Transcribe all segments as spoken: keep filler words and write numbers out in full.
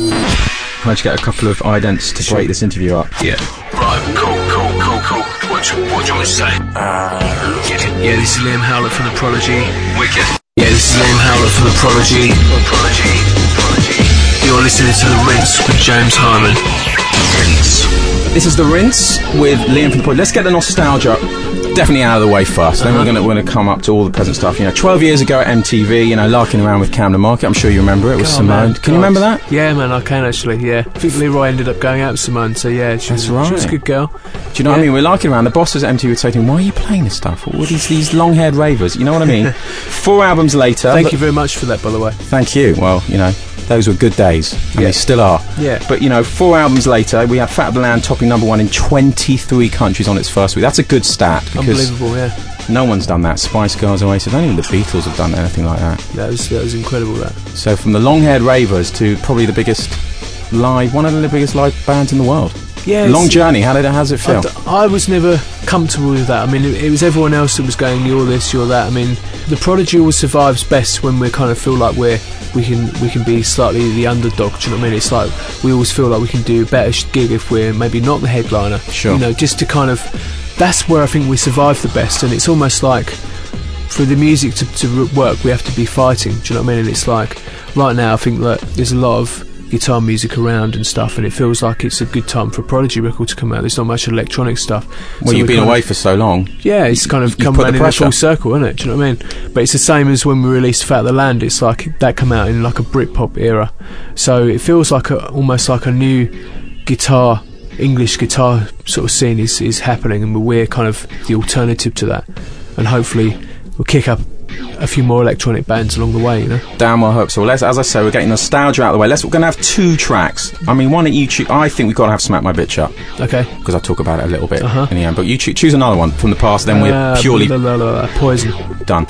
How'd you get a couple of idents to break this interview up? Yeah. Right, cool, cool, cool, cool. What do, what do you want me to say? Uh, yeah, this is Liam Howlett from The Prodigy. Wicked. Yeah, this is Liam Howlett from The Prodigy. Prodigy. Prodigy. You're listening to The Rinse with James Hyman. Rinse. This is The Rinse with Liam from The Prodigy. Let's get the nostalgia definitely out of the way first. Then uh-huh. we're going to we're going to come up to all the present stuff. You know, twelve years ago at M T V, you know, larking around with Camden Market. I'm sure you remember it with God, Simone. Man, can God. you remember that? Yeah, man, I can actually. Yeah, I think Leroy ended up going out with Simone. So yeah, she, That's was, right. she was a good girl. Do you know yeah. what I mean? We're larking around. The bosses at M T V would say to me, "Why are you playing this stuff? What are these these long-haired ravers?" You know what I mean? Four albums later. Thank you very much for that, by the way. Thank you. Well, you know, those were good days, and yeah. they still are. Yeah. But you know, four albums later, we had Fat of the Land topping number one in twenty-three countries on its first week. That's a good stat. Because unbelievable, yeah. No one's done that. Spice Girls, Oasis, only the Beatles have done anything like that. That was that was incredible. That. So from the long-haired ravers to probably the biggest live, one of the biggest live bands in the world. Yeah. Long journey. How did it? How does it feel? I, I was never comfortable with that. I mean, it, it was everyone else that was going, "You're this, you're that." I mean, the Prodigy always survives best when we kind of feel like we're we can we can be slightly the underdog. Do you know what I mean? It's like we always feel like we can do a better sh- gig if we're maybe not the headliner. Sure. You know, just to kind of. That's where I think we survive the best, and it's almost like for the music to, to work, we have to be fighting. Do you know what I mean? And it's like right now, I think that there's a lot of guitar music around and stuff, and it feels like it's a good time for a Prodigy record to come out. There's not much electronic stuff. Well, so you've been away of, for so long. Yeah, it's kind of come around in a full circle, isn't it? Do you know what I mean? But it's the same as when we released Fat of the Land. It's like that come out in like a Britpop era, so it feels like a, almost like a new guitar. English guitar sort of scene is, is happening, and we're kind of the alternative to that, and hopefully we'll kick up a few more electronic bands along the way, you know. Damn well hope so. Well, let's, as I say, we're getting nostalgia out of the way. Let's, we're going to have two tracks. I mean, one at you choose. I think we've got to have Smack My Bitch Up. Okay. Because I talk about it a little bit uh-huh. in the end. But you cho- choose another one from the past, then uh, we're purely... Blah, blah, blah, blah, Poison. Done.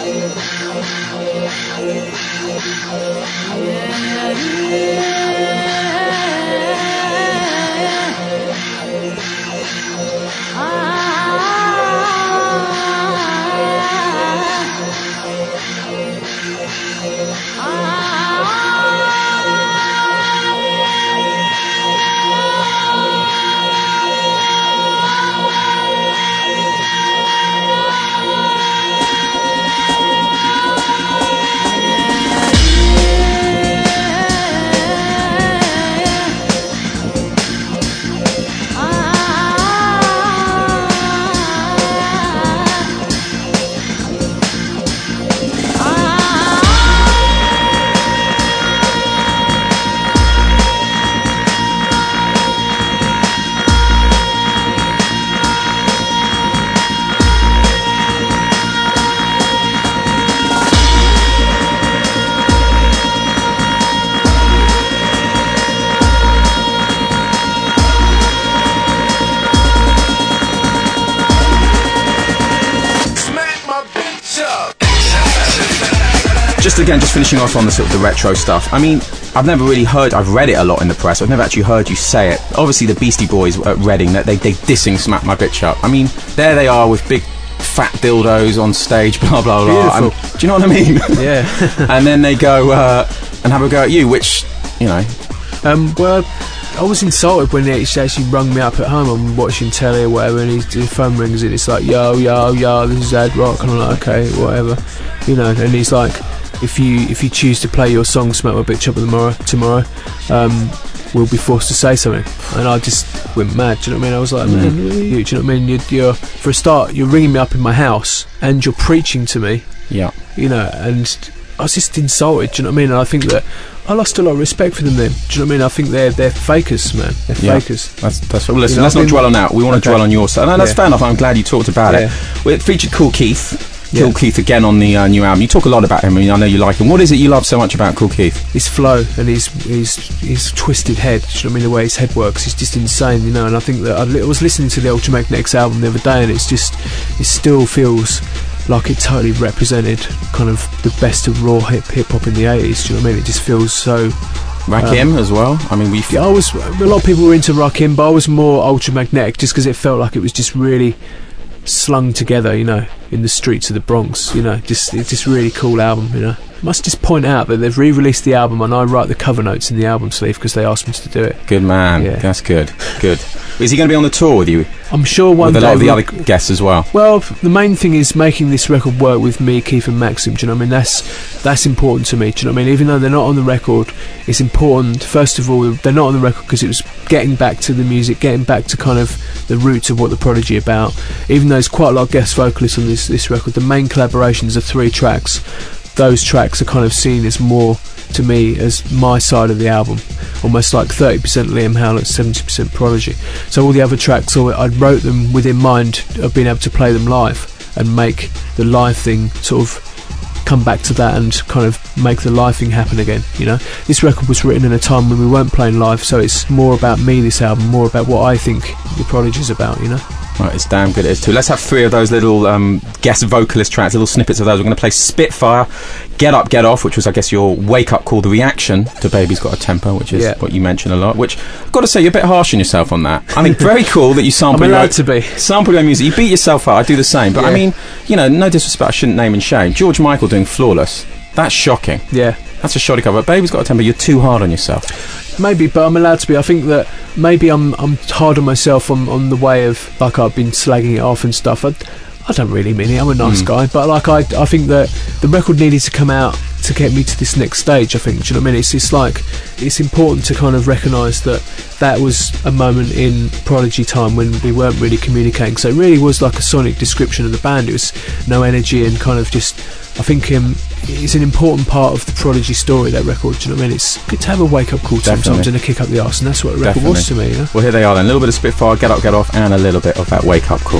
Just again, just finishing off on the sort of the retro stuff. I mean, I've never really heard. I've read it a lot in the press. I've never actually heard you say it. Obviously, the Beastie Boys at Reading, that they they dissing "Smack My Bitch Up." I mean, there they are with big fat dildos on stage, blah blah blah. And, do you know what I mean? Yeah. And then they go uh, and have a go at you, which you know. Um, well, I was insulted when he actually rung me up at home. I'm watching telly or whatever, and his, his phone rings and it's like, "Yo, yo, yo, this is Ad Rock," and I'm like, "Okay, whatever," you know. And he's like, If you if you choose to play your song "Smack My Bitch Up" tomorrow, tomorrow, um, we'll be forced to say something. And I just went mad. Do you know what I mean? I was like, man, Mm. you, do you know what I mean? You're, you're for a start, you're ringing me up in my house and you're preaching to me. Yeah. You know, and I was just insulted. Do you know what I mean? And I think that I lost a lot of respect for them. Then, do you know what I mean? I think they're they're fakers, man. They're Yeah. fakers. That's that's. Well, listen, You know, let's I've not been- dwell on that. We want to Okay. dwell on your side. No, that's Yeah. fair enough. I'm glad you talked about Yeah. it. Well, it featured Cool Keith. Cool Yeah. Keith again on the uh, new album. You talk a lot about him. I mean, I know you like him. What is it you love so much about Cool Keith? His flow and his his his twisted head. Do you know what I mean? The way his head works is just insane, you know. And I think that I, li- I was listening to the Ultramagnetics album the other day, and it's just it still feels like it totally represented kind of the best of raw hip hip hop in the eighties. Do you know what I mean? It just feels so. Rakim um, as well. I mean, we. Yeah, I was a lot of people were into Rakim, but I was more Ultramagnetic just because it felt like it was just really slung together, you know, in the streets of the Bronx. You know, just it's just really cool album. You know, must just point out that they've re-released the album, and I write the cover notes in the album sleeve because they asked me to do it. Good man. Yeah. That's good. Good. Is he going to be on the tour with you? I'm sure one with a day lot of the we'll- other guests as well. Well, the main thing is making this record work with me, Keith and Maxim. Do you know what I mean? That's that's important to me. Do you know what I mean? Even though they're not on the record, it's important. First of all, they're not on the record because it was getting back to the music, getting back to kind of the roots of what the Prodigy are about. Even though there's quite a lot of guest vocalists on this this record, the main collaborations are three tracks. Those tracks are kind of seen as more to me as my side of the album, almost like thirty percent Liam Howlett, seventy percent Prodigy. So all the other tracks, or I wrote them within mind of being able to play them live and make the live thing sort of come back to that and kind of make the live thing happen again. You know, this record was written in a time when we weren't playing live, so it's more about me, this album, more about what I think the Prodigy's about, you know. Right, it's damn good it is too. Let's have three of those little um, guest vocalist tracks, little snippets of those. We're going to play Spitfire, Get Up, Get Off, which was, I guess, your wake-up call, the reaction to Baby's Got a Temper, which is Yeah. what you mentioned a lot, which, I've got to say, you're a bit harsh on yourself on that. I mean, very cool that you sample I'm your allowed own, to be. sample your own music. You beat yourself up, I do the same. But, I Yeah. mean, you know, no disrespect, I shouldn't name and shame. George Michael doing Flawless, that's shocking. Yeah. That's a shoddy cover. Baby's Got a Temper, you're too hard on yourself. Maybe, but I'm allowed to be. I think that maybe I'm I'm hard on myself on, on the way of, like, I've been slagging it off and stuff. I, I don't really mean it. I'm a nice Mm. guy, but like I I think that the record needed to come out to get me to this next stage. I think. Do you know what I mean? It's it's like it's important to kind of recognise that that was a moment in Prodigy time when we weren't really communicating. So it really was like a sonic description of the band. It was no energy and kind of just. I think um, it's an important part of the Prodigy story, that record. Do you know what I mean? It's good to have a wake-up call sometimes Definitely. and a kick up the arse, and that's what the record was to me, you know? Well, here they are then. A little bit of Spitfire, Get Up, Get Off, and a little bit of that wake-up call.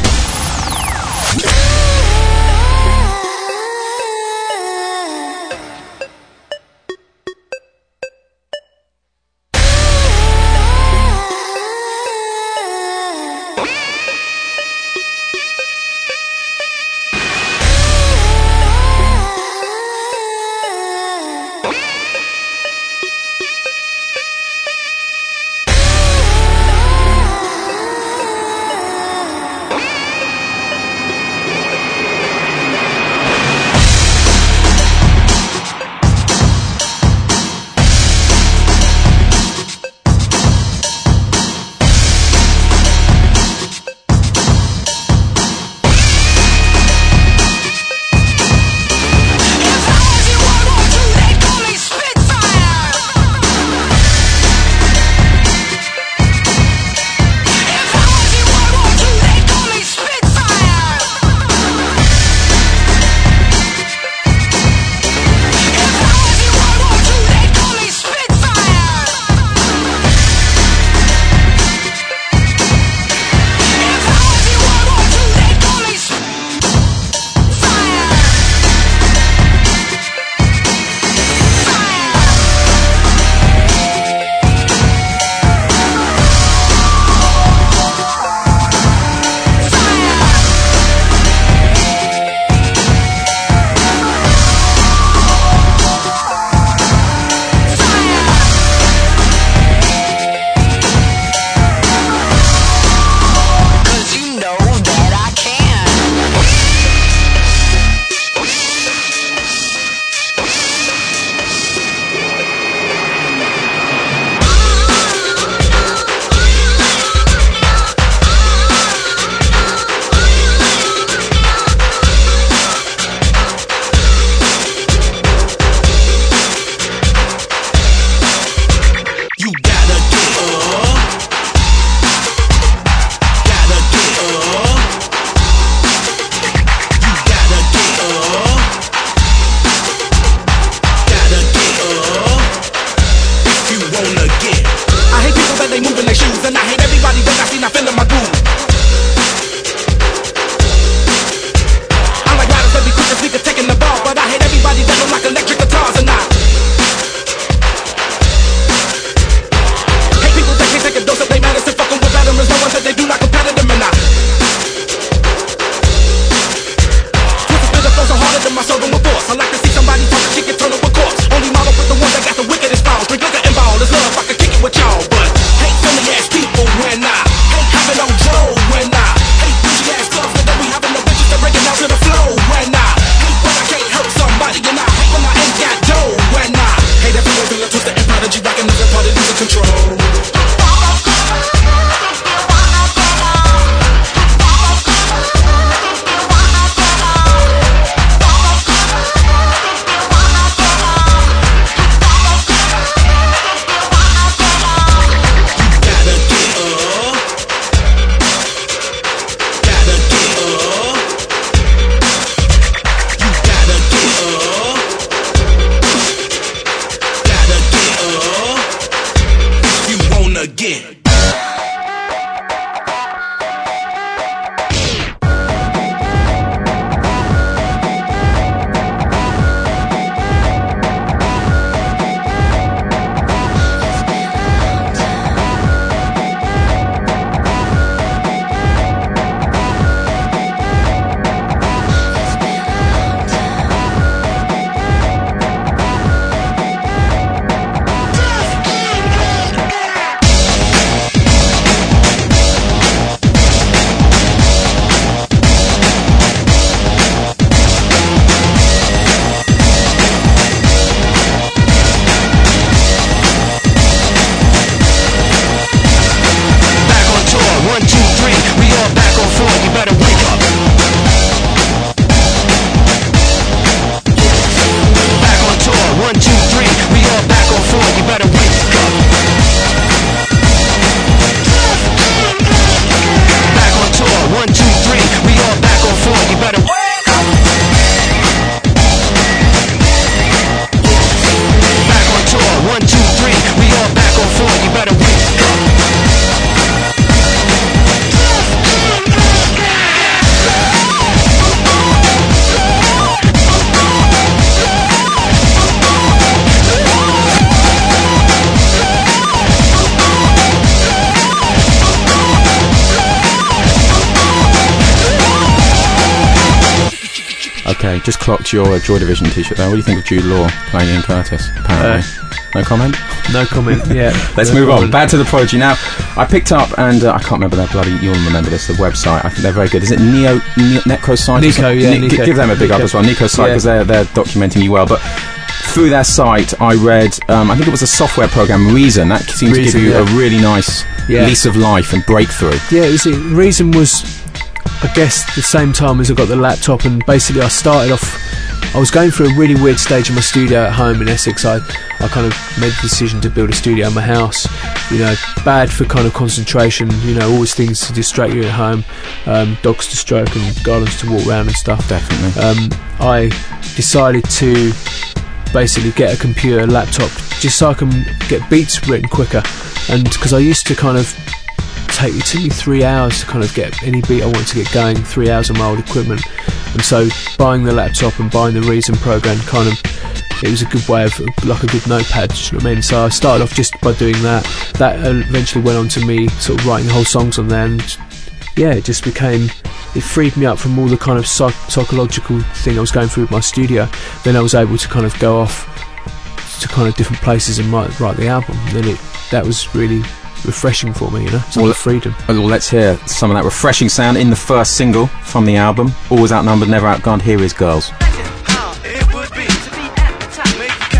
just clocked your uh, Joy Division t-shirt there. What do you think of Jude Law playing Ian Curtis, apparently? Uh, no comment? No comment, yeah. Let's no move comment. on. Back to the Prodigy. Now, I picked up, and uh, I can't remember their bloody, you'll remember this, the website. I think they're very good. Is it Neo, Neo Necrosite? Nico, yeah, Ni- Nico. Give them a big Nico. up as well. Nico site, because yeah. they're, they're documenting you well. But through their site, I read, um, I think it was a software program, Reason. That seemed Reason, to give you yeah. a really nice yeah. lease of life and breakthrough. Yeah, it was, it, Reason was, I guess, the same time as I got the laptop, and basically I started off, I was going through a really weird stage in my studio at home in Essex. I, I kind of made the decision to build a studio in my house, you know, bad for kind of concentration, you know, always things to distract you at home, um, dogs to stroke and gardens to walk around and stuff. Definitely. Um, I decided to basically get a computer, laptop, just so I can get beats written quicker, and because I used to kind of take it took me three hours to kind of get any beat I wanted to get going, three hours on my old equipment, and so buying the laptop and buying the Reason program kind of, it was a good way of, like a good notepad, do you know what I mean? So I started off just by doing that. That eventually went on to me sort of writing whole songs on there, and yeah, it just became, it freed me up from all the kind of psych- psychological thing I was going through with my studio. Then I was able to kind of go off to kind of different places and write, write the album. And then it, that was really refreshing for me, you know, it's like well, a freedom. Well, let's hear some of that refreshing sound in the first single from the album. Always outnumbered, never outgunned. Here is Girls. It would be to be at the top, make